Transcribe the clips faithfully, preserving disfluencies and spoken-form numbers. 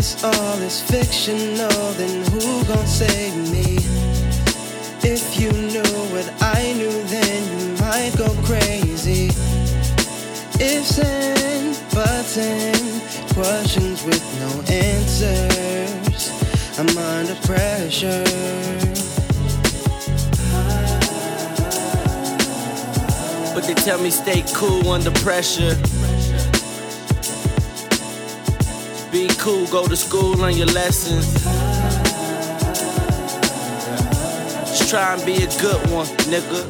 this all is fictional, then who gon' save me? If you knew what I knew, then you might go crazy. Ifs and buts and questions with no answers, I'm under pressure. But they tell me stay cool under pressure. Be cool, go to school, learn your lessons. Just try and be a good one, nigga.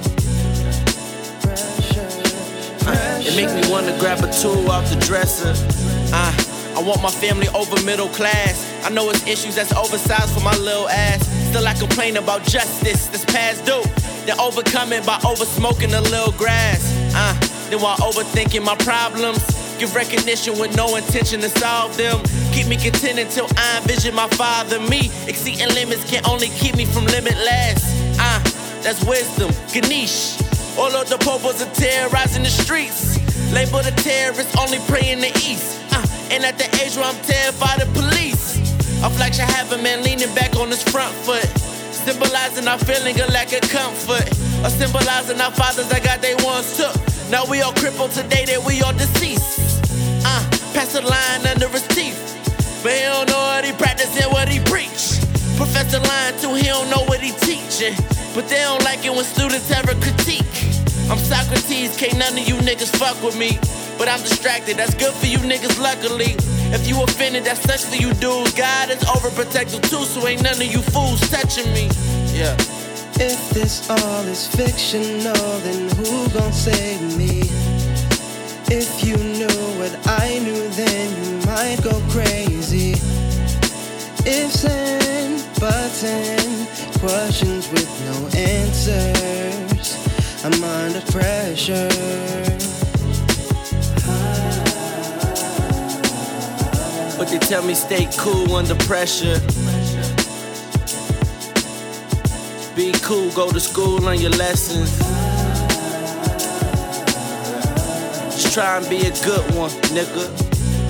Uh, it make me wanna grab a tool off the dresser. Uh, I want my family over middle class. I know it's issues that's oversized for my little ass. Still I complain about justice that's past due. Then overcome it by over smoking a little grass. Uh, then while overthinking my problems, give recognition with no intention to solve them. Keep me content until I envision my father. Me exceeding limits can only keep me from limitless. Uh, that's wisdom, Ganesh. All of the popos are terrorizing the streets. Label the terrorists, only pray in the east. Uh, and at the age where I'm terrified of police, I feel like I have a man leaning back on his front foot, symbolizing our feeling of lack of comfort, or symbolizing our fathers that got they once took. Now we all crippled today that we all deceased. Uh, pass the line under his teeth, but he don't know what he practicing, what he preach. Professor lying too, he don't know what he teaching. But they don't like it when students ever critique. I'm Socrates, can't none of you niggas fuck with me. But I'm distracted, that's good for you niggas luckily. If you offended, that sucks for you dudes. God is overprotective too, so ain't none of you fools touching me. Yeah. If this all is fictional, then who gon' save me? If you knew what I knew, then you might go crazy. Ifs and buts and questions with no answers, I'm under pressure. But they tell me stay cool under pressure. Be cool, go to school, learn your lessons. Just try and be a good one, nigga.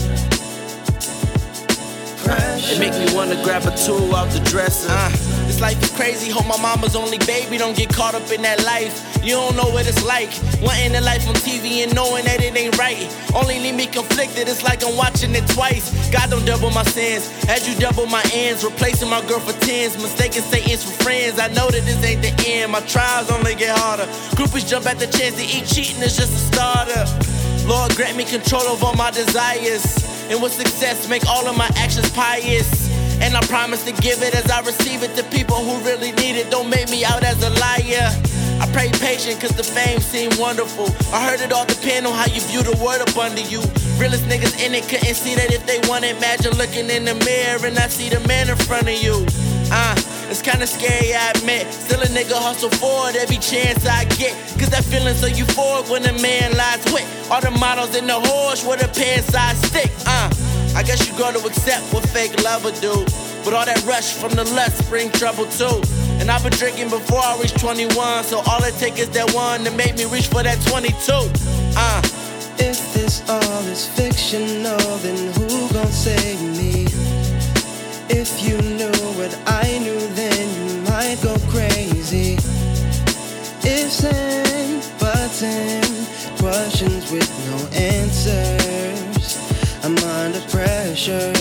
It make me wanna grab a tool off the dresser. Uh, this life is crazy, hope my mama's only baby don't get caught up in that life. You don't know what it's like, wanting the life on T V and knowing that it ain't right. Only leave me conflicted, it's like I'm watching it twice. God don't double my sins, as you double my ends. Replacing my girl for tens, mistaking Satan's for friends. I know that this ain't the end, my trials only get harder. Groupies jump at the chance to eat cheating, it's just a starter. Lord, grant me control of all my desires, and with success, make all of my actions pious. And I promise to give it as I receive it to people who really need it. Don't make me out as a liar. I pray patient cause the fame seemed wonderful. I heard it all depend on how you view the word up under you. Realest niggas in it couldn't see that if they wanted. Imagine looking in the mirror and I see the man in front of you. Uh, it's kinda scary, I admit. Still a nigga hustle for it every chance I get. Cause that feeling so euphoric when a man lies with all the models in the horse with a pants I stick. Uh, I guess you grow to accept what fake love will do. But all that rush from the lust bring trouble too. And I've been drinking before I reached twenty-one, so all it takes is that one to make me reach for that twenty-two. Uh. If this all is fictional, then who gon' save me? If you knew what I knew, then you might go crazy. Ifs and buts and questions with no answers, I'm under pressure.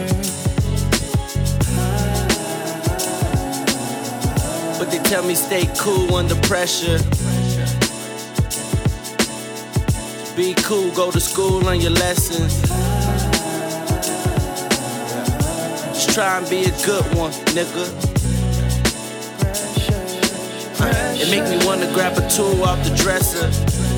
But they tell me stay cool under pressure. Be cool, go to school, learn your lessons. Just try and be a good one, nigga. Uh, it make me wanna grab a tool off the dresser.